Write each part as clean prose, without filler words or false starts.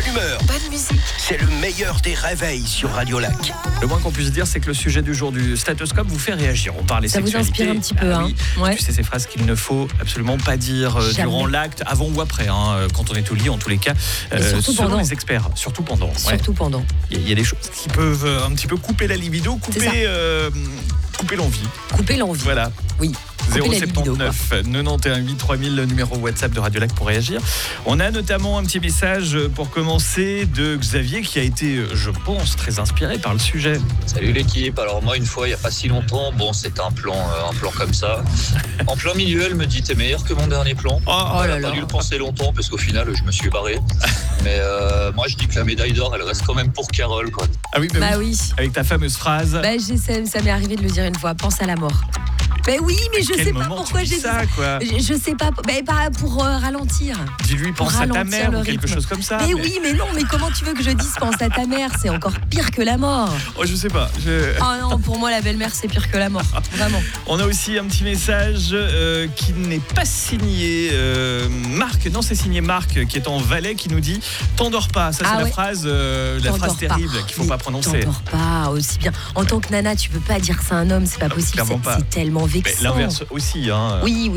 humeur. Bonne musique. C'est le meilleur des réveils sur Radio Lac. Le moins qu'on puisse dire, c'est que le sujet du jour du Statoscope vous fait réagir. On parle des Ça vous sexualités. inspire un petit peu, Oui. Ouais. Tu sais, ces phrases qu'il ne faut absolument pas dire durant l'acte, avant ou après, quand on est au lit, en tous les cas. Surtout selon pendant. les experts, surtout pendant. Ouais. Surtout pendant. Il y a des choses qui peuvent un petit peu couper la libido, couper l'envie. Couper l'envie. Voilà. Oui. Couper la libido, 079 91 8 3000, le numéro WhatsApp de Radio Lac pour réagir. On a notamment un petit message pour commencer de Xavier qui a été, je pense, très inspiré par le sujet. Salut l'équipe, alors moi une fois il n'y a pas si longtemps, c'était un plan comme ça. En plein milieu elle me dit t'es meilleur que mon dernier plan. Oh là Elle a là. pas dû le penser longtemps parce qu'au final je me suis barré. Mais moi je dis que la médaille d'or elle reste quand même pour Carole quoi. Ah oui, Bah oui. Avec ta fameuse phrase. Ça m'est arrivé de le dire une fois. Pense à la mort. Mais oui, mais je sais pas pourquoi j'ai dit ça. Quoi. Je sais pas. Pas pour ralentir. Dis-lui pense à ta ralentir mère le ou quelque rythme. chose comme ça. Mais oui, mais non. Mais comment tu veux que je dise pense à ta mère? C'est encore pire que la mort. Oh, je sais pas. Oh non, pour moi la belle-mère c'est pire que la mort. Vraiment. On a aussi un petit message qui n'est pas signé Marc. Non, c'est signé Marc qui est en Valais qui nous dit t'endors pas. Ça c'est la phrase terrible qu'il faut pas prononcer. T'endors pas aussi bien. En tant que nana, tu peux pas dire ça à un homme, c'est pas possible. C'est tellement vexant. Mais l'inverse aussi. Oui.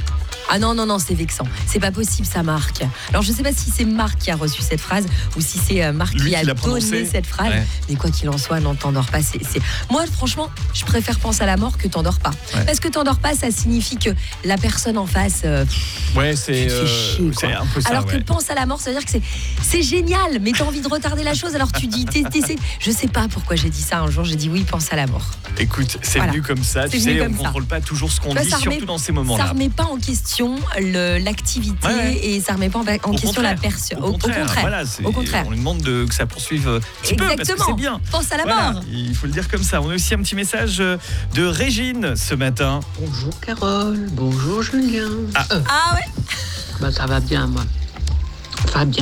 Ah non, c'est vexant. C'est pas possible, ça, Marc. Alors, je sais pas si c'est Marc qui a reçu cette phrase ou si c'est Marc qui a donné cette phrase. Ouais. Mais quoi qu'il en soit, non, t'endors pas. Moi, franchement, je préfère penser à la mort que t'endors pas. Ouais. Parce que t'endors pas, ça signifie que la personne en face. C'est un peu ça. Alors que pense à la mort, ça veut dire que c'est génial, mais t'as envie de retarder la chose. Alors tu dis, je sais pas pourquoi j'ai dit ça. Un jour, j'ai dit oui, pense à la mort. Écoute, c'est venu comme ça. Tu sais, on contrôle pas toujours ce qu'on dit, surtout dans ces moments-là. Ça remet pas en question l'activité et ça remet pas en question la personne. Au contraire. Voilà, au contraire. On lui demande que ça poursuive un petit peu parce que c'est bien. Pense à la mort. Il faut le dire comme ça. On a aussi un petit message de Régine ce matin. Bonjour Carole, bonjour Julien. Ah ouais. Ça va bien moi. Ça va bien.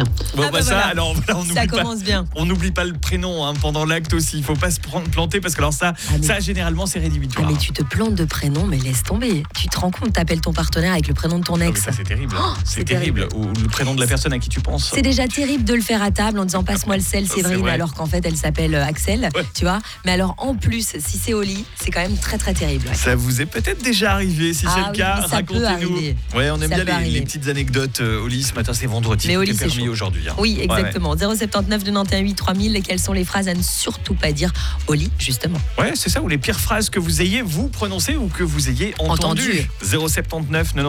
Ça commence bien. On n'oublie pas le prénom pendant l'acte aussi. Il faut pas se planter parce que ça généralement c'est rédhibitoire. Mais tu te plantes de prénom, mais laisse tomber. Tu te rends compte, t'appelles ton partenaire avec le prénom de ton ex. Ça c'est terrible. C'est terrible. Ou le prénom de la personne à qui tu penses. C'est déjà terrible de le faire à table en disant passe-moi le sel Séverine alors qu'en fait elle s'appelle Axel, tu vois. Mais alors en plus, si c'est au lit, c'est quand même très très terrible. Ouais. Ça vous est peut-être déjà arrivé. Si c'est le cas, racontez-nous. Ouais, on aime bien les petites anecdotes au lit. Ce matin c'est vendredi. Mais au lit c'est chaud aujourd'hui. Oui, exactement. 079 91 8 3000. Quelles sont les phrases à ne surtout pas dire au lit, justement? Ouais, c'est ça. Ou les pires phrases que vous ayez vous prononcées ou que vous ayez entendues. 079 91